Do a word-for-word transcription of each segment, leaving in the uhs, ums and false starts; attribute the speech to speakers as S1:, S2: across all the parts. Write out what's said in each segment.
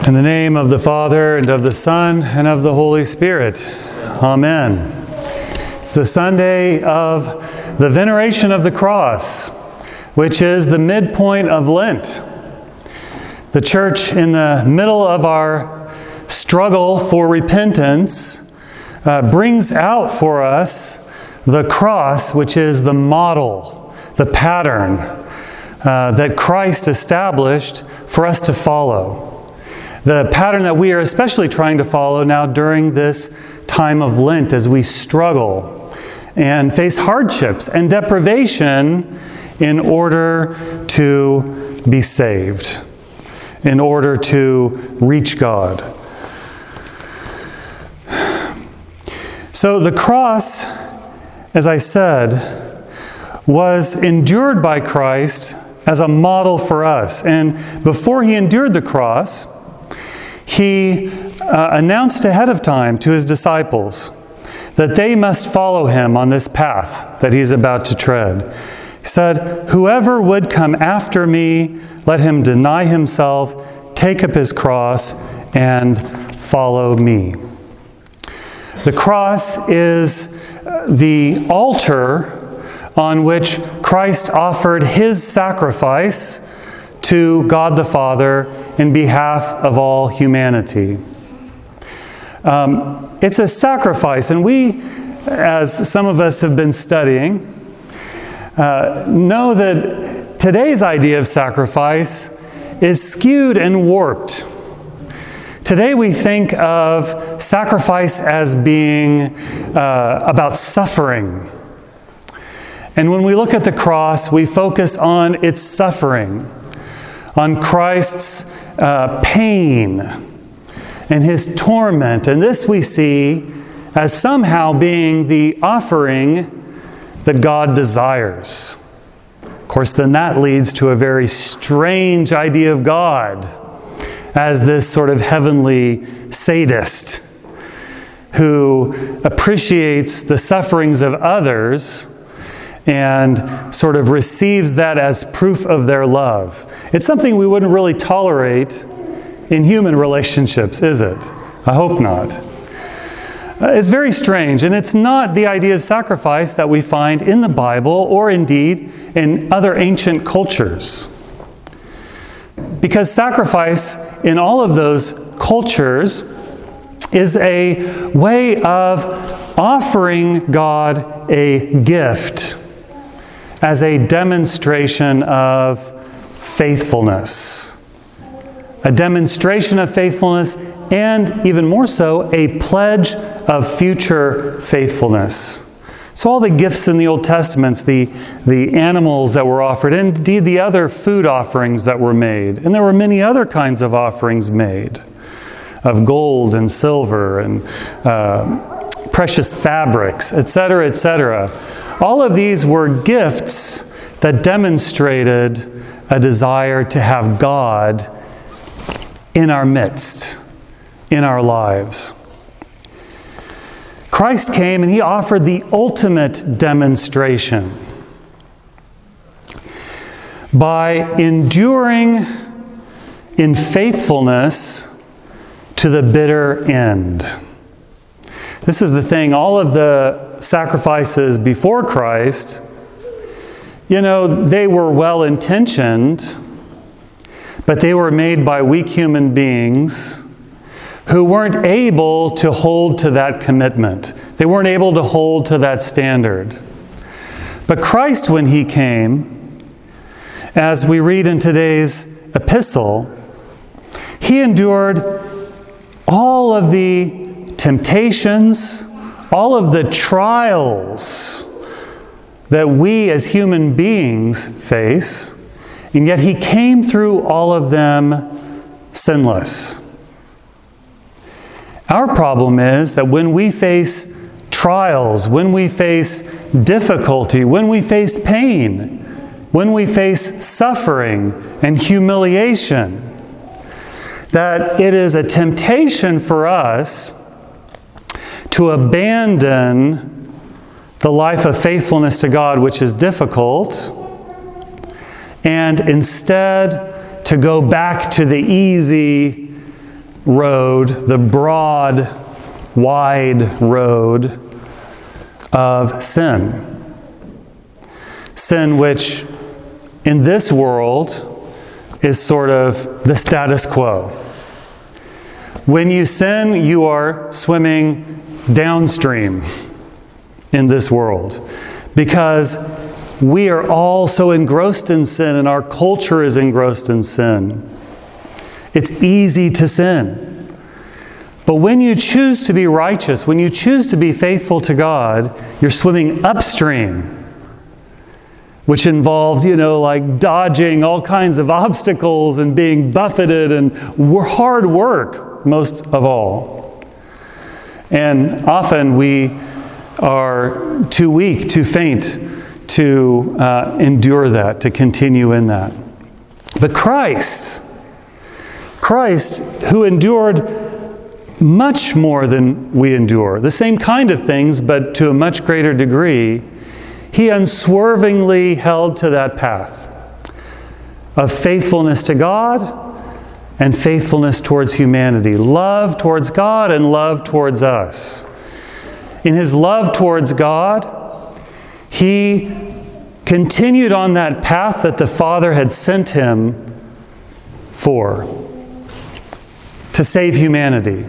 S1: In the name of the Father, and of the Son, and of the Holy Spirit. Amen. It's the Sunday of the Veneration of the Cross, which is the midpoint of Lent. The Church, in the middle of our struggle for repentance, uh, brings out for us the cross, which is the model, the pattern uh, that Christ established for us to follow. The pattern that we are especially trying to follow now during this time of Lent as we struggle and face hardships and deprivation in order to be saved, in order to reach God. So the cross, as I said, was endured by Christ as a model for us. And before he endured the cross, he uh, announced ahead of time to his disciples that they must follow him on this path that he's about to tread. He said, "Whoever would come after me, let him deny himself, take up his cross, and follow me." The cross is the altar on which Christ offered his sacrifice to God the Father in behalf of all humanity. Um, it's a sacrifice, and we, as some of us have been studying, uh, know that today's idea of sacrifice is skewed and warped. Today we think of sacrifice as being uh, about suffering. And when we look at the cross, we focus on its suffering, on Christ's uh, pain and his torment. And this we see as somehow being the offering that God desires. Of course, then that leads to a very strange idea of God as this sort of heavenly sadist who appreciates the sufferings of others and sort of receives that as proof of their love. It's something we wouldn't really tolerate in human relationships, is it? I hope not. Uh, it's very strange, and it's not the idea of sacrifice that we find in the Bible or indeed in other ancient cultures. Because sacrifice in all of those cultures is a way of offering God a gift as a demonstration of faithfulness. A demonstration of faithfulness, and even more so, a pledge of future faithfulness. So all the gifts in the Old Testament, the, the animals that were offered, and indeed the other food offerings that were made, and there were many other kinds of offerings made, of gold and silver and uh, precious fabrics, et cetera, et cetera. All of these were gifts that demonstrated a desire to have God in our midst, in our lives. Christ came and he offered the ultimate demonstration by enduring in faithfulness to the bitter end. This is the thing, all of the sacrifices before Christ, you know, they were well-intentioned, but they were made by weak human beings who weren't able to hold to that commitment. They weren't able to hold to that standard. But Christ, when he came, as we read in today's epistle, he endured all of the temptations, all of the trials that we as human beings face, and yet he came through all of them sinless. Our problem is that when we face trials, when we face difficulty, when we face pain, when we face suffering and humiliation, that it is a temptation for us to abandon the life of faithfulness to God, which is difficult, and instead to go back to the easy road, the broad, wide road of sin. Sin which in this world is sort of the status quo. When you sin, you are swimming downstream in this world because we are all so engrossed in sin and our culture is engrossed in sin. It's easy to sin. But when you choose to be righteous, when you choose to be faithful to God, you're swimming upstream, which involves, you know, like dodging all kinds of obstacles and being buffeted and hard work, most of all. And often we are too weak, too faint to uh, endure that, to continue in that. But Christ, Christ, who endured much more than we endure, the same kind of things, but to a much greater degree, he unswervingly held to that path of faithfulness to God and faithfulness towards humanity, love towards God and love towards us. In his love towards God, he continued on that path that the Father had sent him for, to save humanity.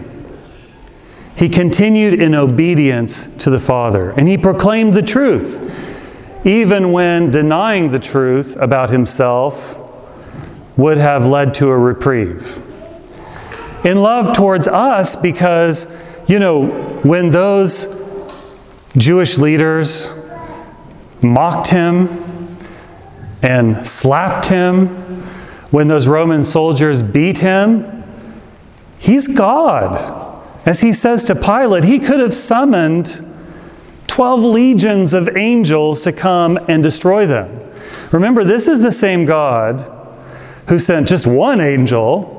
S1: He continued in obedience to the Father, and he proclaimed the truth, even when denying the truth about himself would have led to a reprieve. In love towards us, because, you know, when those Jewish leaders mocked him and slapped him, when those Roman soldiers beat him, he's God. As he says to Pilate, he could have summoned twelve legions of angels to come and destroy them. Remember, this is the same God who sent just one angel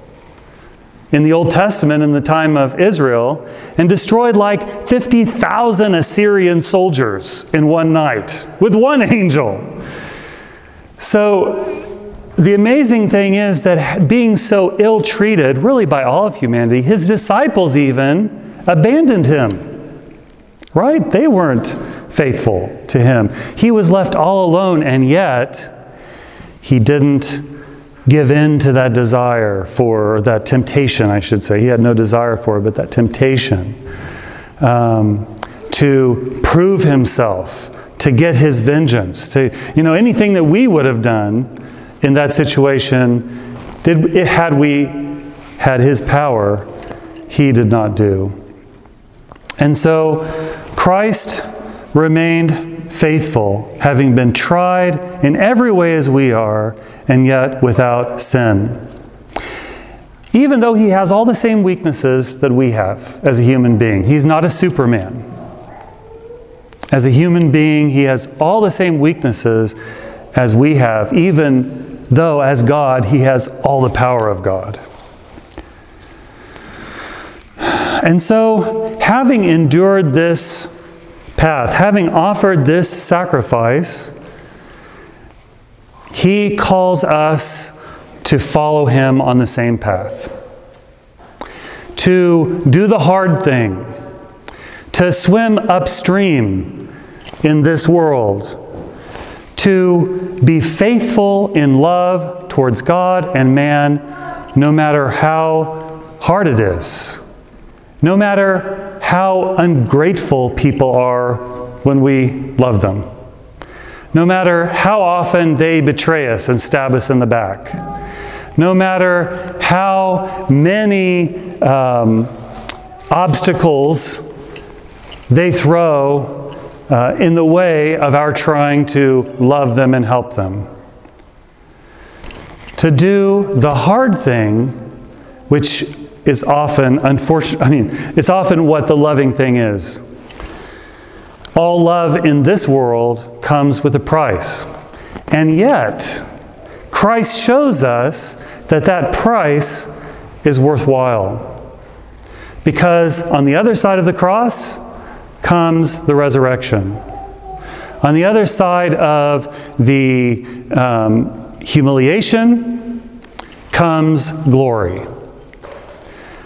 S1: in the Old Testament in the time of Israel and destroyed like fifty thousand Assyrian soldiers in one night with one angel. So the amazing thing is that being so ill-treated, really by all of humanity, his disciples even abandoned him. Right? They weren't faithful to him. He was left all alone, and yet he didn't give in to that desire for, or that temptation, I should say. He had no desire for it, but that temptation um, to prove himself, to get his vengeance, to, you know, anything that we would have done in that situation, did had we had his power, he did not do. And so Christ remained faithful, having been tried in every way as we are, and yet without sin. Even though he has all the same weaknesses that we have as a human being. He's not a Superman. As a human being, he has all the same weaknesses as we have, even though as God, he has all the power of God. And so, having endured this path, having offered this sacrifice, he calls us to follow him on the same path. To do the hard thing. To swim upstream in this world. To be faithful in love towards God and man, no matter how hard it is. No matter how ungrateful people are when we love them. No matter how often they betray us and stab us in the back. No matter how many um, obstacles they throw uh, in the way of our trying to love them and help them. To do the hard thing, which is often, unfortunate, I mean, it's often what the loving thing is. All love in this world comes with a price. And yet, Christ shows us that that price is worthwhile. Because on the other side of the cross comes the resurrection. On the other side of the um, humiliation comes glory.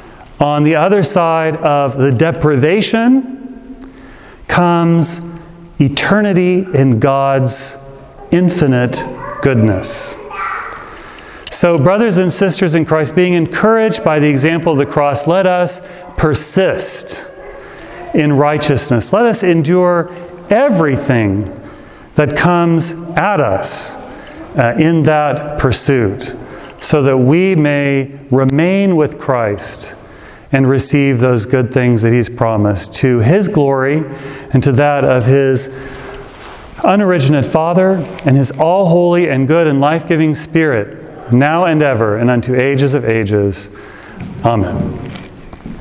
S1: on the other side of the deprivation comes eternity in God's infinite goodness. So, brothers and sisters in Christ, being encouraged by the example of the cross, let us persist in righteousness. Let us endure everything that comes at us uh, in that pursuit, so that we may remain with Christ and receive those good things that He's promised, to His glory and to that of His unoriginate Father and His all-holy and good and life-giving Spirit, now and ever and unto ages of ages. Amen.